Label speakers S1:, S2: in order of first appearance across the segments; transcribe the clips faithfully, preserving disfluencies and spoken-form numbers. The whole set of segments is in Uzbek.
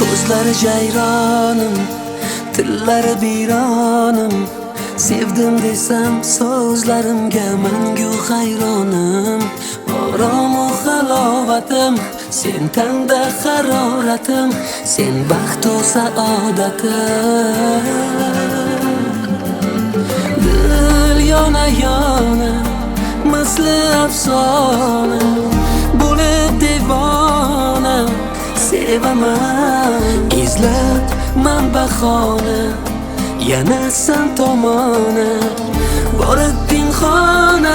S1: Ko'zlari jayronim, tillari biyronim. Sevdim desam so'zlarimga mangu hayronim. Oromu halovatim, sen tanda haroratim, sen baxtu saodatim. Dil yona yona misli afsona bo'lib devona sevaman. Izlab man bahona yana san tomona borib pinhona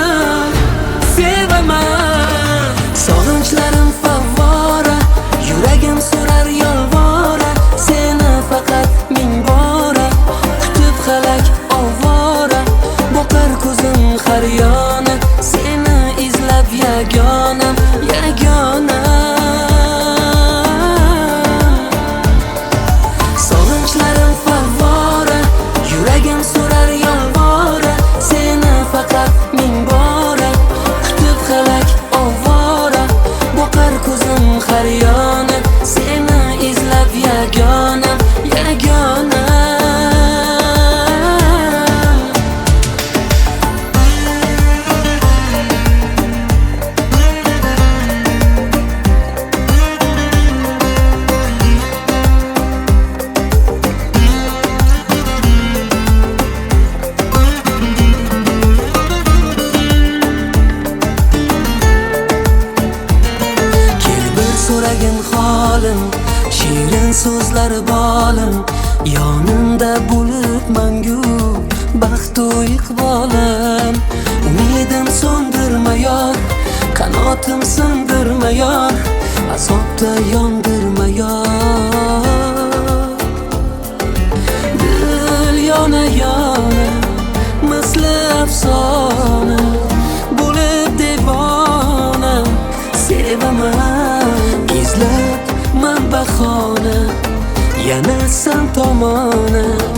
S1: sevaman. Sog'inchlarim favvora, yuragim so'rar yolvora, seni faqat ming bora kutib halak ovora. Boqar ko'zim har yona, seni izlab yagona yagona. Sog'inchlarim favvora, yuragim so'rar yolvora, seni faqat ming bora kutib halak ovora. Boqar ko'zim har yona, seni izlab yagona yagona. So'ragin holim, shirin so'zlar bolim, yonimda bo'lib mangu baxtu iqbolim. Umidim so'ndirma yor, qanotim sindirma yor, azobda yondirma yor. Dil yona yona misli afsona bo'lib devona sevaman. Izlab man bahona yana san tomona